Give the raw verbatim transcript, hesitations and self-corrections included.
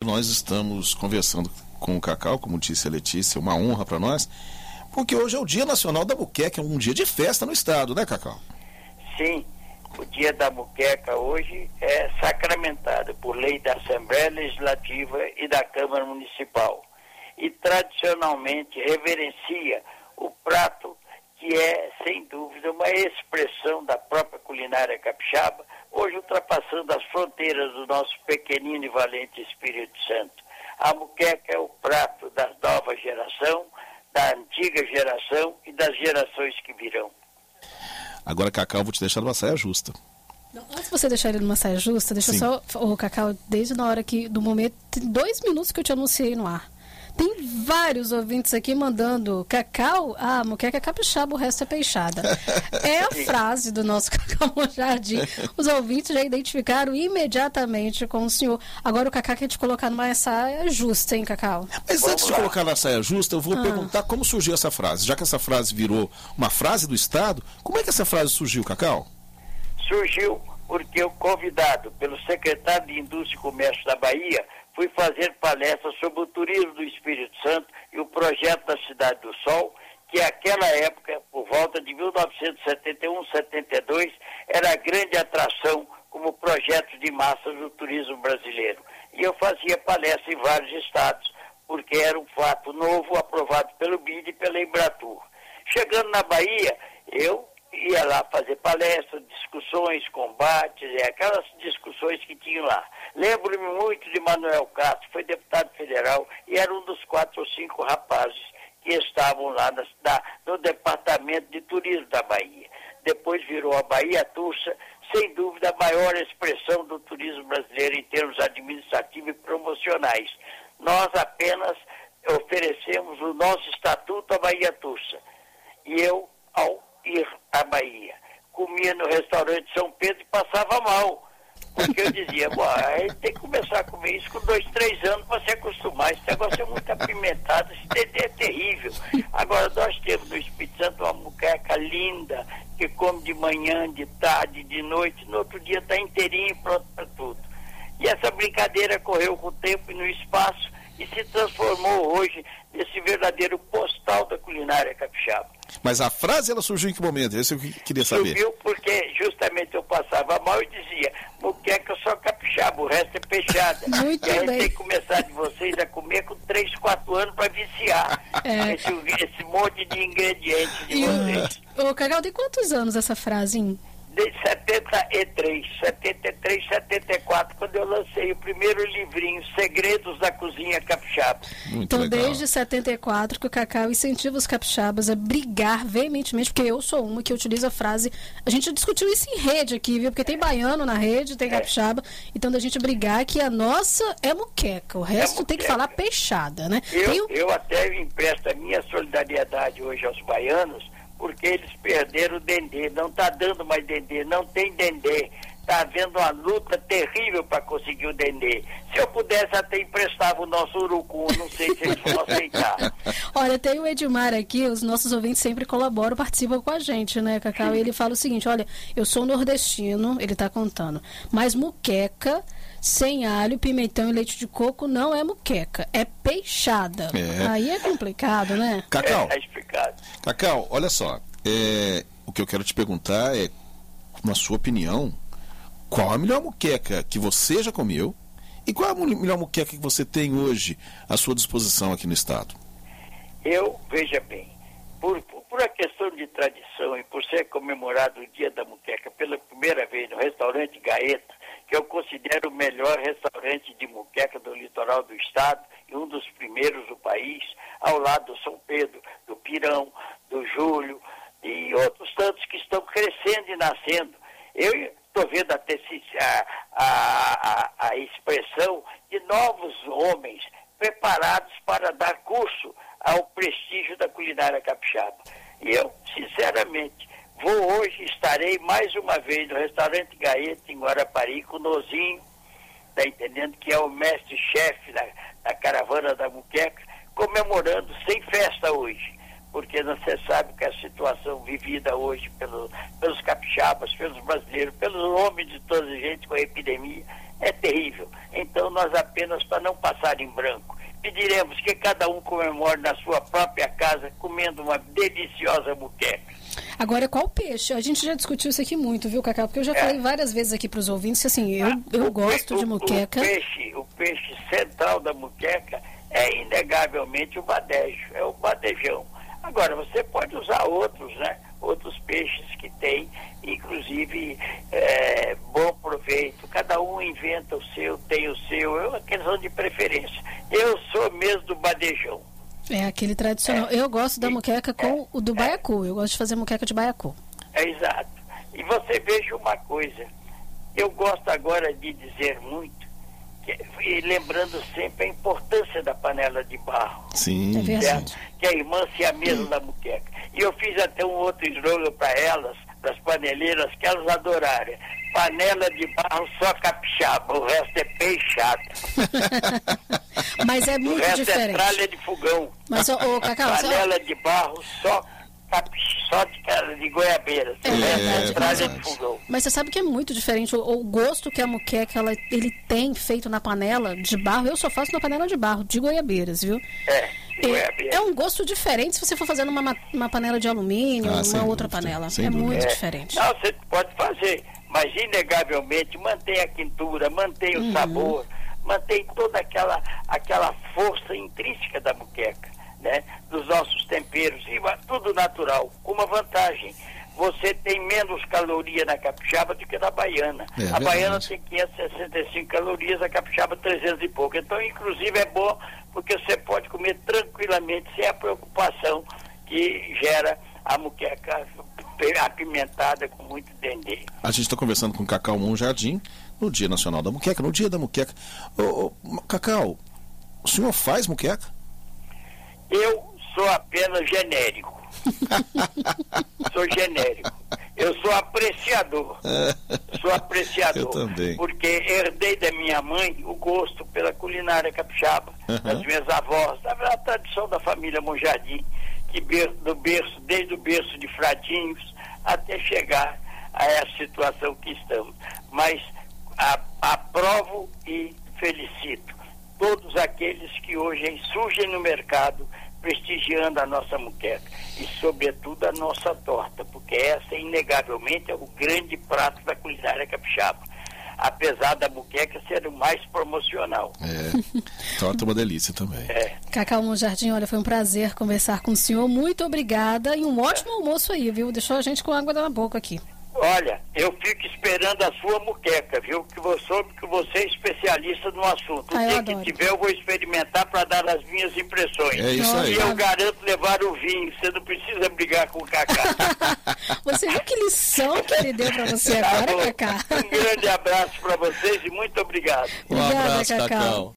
nós estamos conversando com o Cacau, como disse a Letícia, uma honra para nós, porque hoje é o Dia Nacional da Muqueca, é um dia de festa no estado, né, Cacau? Sim, o Dia da Muqueca hoje é sacramentado por lei da Assembleia Legislativa e da Câmara Municipal e tradicionalmente reverencia o prato que é, sem dúvida, uma expressão da própria culinária capixaba, hoje ultrapassando as fronteiras do nosso pequenino e valente Espírito Santo. A muqueca é o prato da nova geração, da antiga geração e das gerações que virão. Agora, Cacau, vou te deixar numa saia justa. Não, antes de você deixar ele numa saia justa, deixa Sim. eu só... Ô, Cacau, desde na hora que, do momento, tem dois minutos que eu te anunciei no ar. Tem vários ouvintes aqui mandando Cacau, ah, muqueca capixaba, o resto é peixada. É a frase do nosso Cacau Monjardim. Os ouvintes já identificaram imediatamente com o senhor. Agora o Cacau quer te colocar numa saia justa, hein, Cacau? Mas Vamos antes de lá. colocar na saia justa, eu vou Ah. perguntar como surgiu essa frase. Já que essa frase virou uma frase do Estado, como é que essa frase surgiu, Cacau? Surgiu porque o convidado pelo secretário de Indústria e Comércio da Bahia fui fazer palestra sobre o turismo do Espírito Santo e o projeto da Cidade do Sol, que naquela época, por volta de mil novecentos e setenta e um, setenta e dois, era a grande atração como projeto de massa do turismo brasileiro. E eu fazia palestra em vários estados, porque era um fato novo aprovado pelo B I D e pela Embratur. Chegando na Bahia, eu ia lá fazer palestras, discussões, combates, é, aquelas discussões que tinham lá. Lembro-me muito de Manuel Castro, foi deputado federal e era um dos quatro ou cinco rapazes que estavam lá na, na, no Departamento de Turismo da Bahia. Depois virou a Bahia Tursa, sem dúvida a maior expressão do turismo brasileiro em termos administrativos e promocionais. Nós apenas oferecemos o nosso estatuto à Bahia Tursa. E eu, ao ir à Bahia, comia no restaurante São Pedro e passava mal. Porque eu dizia, bom, a gente tem que começar a comer isso com dois, três anos para se acostumar. Esse negócio é muito apimentado, esse dendê é terrível. Agora, nós temos no Espírito Santo uma muqueca linda, que come de manhã, de tarde, de noite, no outro dia está inteirinho e pronto para tudo. E essa brincadeira correu com o tempo e no espaço e se transformou hoje nesse verdadeiro postal da culinária capixaba. Mas a frase, ela surgiu em que momento? Esse eu queria saber. Surgiu porque justamente eu passava mal e dizia, muqueca só capixaba, o resto é peixada. Muito e a gente bem. tem que começar de vocês a comer com três, quatro anos para viciar É. esse, esse monte de ingredientes de E vocês. o, ô, Cacau, tem quantos anos essa frase, hein? Desde setenta e três, setenta e três, setenta e quatro, quando eu lancei o primeiro livrinho, Segredos da Cozinha Capixaba. Muito Então, legal. desde setenta e quatro que o Cacau incentiva os capixabas a brigar veementemente, porque eu sou uma que utiliza a frase... A gente discutiu isso em rede aqui, viu? Porque tem baiano na rede, tem capixaba. Então, da gente brigar que a nossa é muqueca. O resto É tem que muqueca. falar peixada, né? Eu, Tem o- eu até empresto a minha solidariedade hoje aos baianos, porque eles perderam o dendê, não está dando mais dendê, não tem dendê, está havendo uma luta terrível para conseguir o dendê. Se eu pudesse até emprestava o nosso urucum, não sei se eles vão aceitar. Olha, tem o Edmar aqui, os nossos ouvintes sempre colaboram, participam com a gente, né, Cacau? E ele fala o seguinte, olha, eu sou nordestino, ele está contando, mas muqueca sem alho, pimentão e leite de coco não é muqueca, é peixada. É. Aí é complicado, né? Cacau, É, é explicado. Cacau, olha só, é, o que eu quero te perguntar é, na sua opinião, qual a melhor muqueca que você já comeu e qual a mu- melhor muqueca que você tem hoje à sua disposição aqui no estado? Eu, veja bem, por, por a questão de tradição e por ser comemorado o Dia da Muqueca pela primeira vez no restaurante Gaeta, que eu considero o melhor restaurante de muqueca do litoral do estado e um dos primeiros do país, ao lado do São Pedro, do Pirão, do Júlio e outros tantos que estão crescendo e nascendo. Eu estou vendo até se- a, a, a, a expressão de novos homens preparados para dar curso ao prestígio da culinária capixaba. E eu, sinceramente, vou hoje, estarei mais uma vez no restaurante Gaeta, em Guarapari, com o Nozinho, tá entendendo, que é o mestre-chefe da, da caravana da muqueca, comemorando sem festa hoje, porque você sabe que a situação vivida hoje pelo, pelos capixabas, pelos brasileiros, pelos homens de toda a gente com a epidemia, é terrível. Então nós apenas, para não passar em branco, pediremos que cada um comemore na sua própria casa, comendo uma deliciosa muqueca. Agora, qual peixe? A gente já discutiu isso aqui muito, viu, Cacau? Porque eu já é. falei várias vezes aqui para os ouvintes, assim, eu, eu o gosto pe- de muqueca. O peixe, o peixe central da muqueca é inegavelmente o badejo, é o badejão. Agora, você pode usar outros, né? Outros peixes que têm, inclusive, é, bom proveito. Cada um inventa o seu, tem o seu, é uma questão de preferência. Eu sou mesmo do badejão. É aquele tradicional. É. Eu gosto da muqueca com é. o do baiacu. Eu gosto de fazer muqueca de baiacu. É exato. E você veja uma coisa. Eu gosto agora de dizer muito, que, e lembrando sempre a importância da panela de barro. Sim. É verdade. Que a irmã se a mesa da muqueca. E eu fiz até um outro slogan para elas, para as paneleiras, que elas adoraram. Panela de barro só capixaba, o resto é peixado. Mas é muito o resto diferente. É tralha de fogão. Mas, ô, ô, Cacau, panela só... de barro só capix... só de, de goiabeira. É, o resto é, é tralha é de fogão. Mas você sabe que é muito diferente o, o gosto que a muqueca ela, ele tem feito na panela de barro. Eu só faço na panela de barro, de goiabeiras, viu? É. É, é um gosto diferente se você for fazer numa uma panela de alumínio, ah, uma outra dúvida, panela. É dúvida. muito é. diferente. Não, você pode fazer, mas inegavelmente mantém a quintura, mantém o uhum. sabor, mantém toda aquela, aquela força intrínseca da muqueca, né? Dos nossos temperos, e tudo natural, com uma vantagem. Você tem menos caloria na capixaba do que na baiana. É, a verdade. Baiana tem quinhentas e sessenta e cinco calorias, a capixaba trezentas e pouco. Então, inclusive, é bom porque você pode comer tranquilamente, sem a preocupação que gera a muqueca apimentada com muito dendê. A gente está conversando com Cacau Monjardim no Dia Nacional da Muqueca, no Dia da Muqueca. Ô, ô, Cacau, o senhor faz muqueca? Eu sou apenas genérico. Sou genérico. Eu sou apreciador. Sou apreciador. Eu também. Porque herdei da minha mãe o gosto pela culinária capixaba, uhum. das minhas avós, da, da tradição da família Monjardim, que do berço, desde o berço de Fradinhos até chegar a essa situação que estamos. Mas a, aprovo e felicito todos aqueles que hoje surgem no mercado prestigiando a nossa muqueca e, sobretudo, a nossa torta, porque essa, inegavelmente, é o grande prato da culinária capixaba, apesar da muqueca ser o mais promocional. É, torta é uma delícia também. É. Cacau Monjardim, olha, foi um prazer conversar com o senhor, muito obrigada e um ótimo é. almoço aí, viu? Deixou a gente com água na boca aqui. Olha, eu fico esperando a sua muqueca, viu? Que eu soube que você é especialista no assunto. O ah, dia que tiver, eu vou experimentar para dar as minhas impressões. É isso aí. E eu garanto levar o vinho. Você não precisa brigar com o Cacá. Você viu que lição que ele deu para você agora, tá Cacá? Um grande abraço para vocês e muito obrigado. Um Obrigada, abraço, Cacau. Cacau.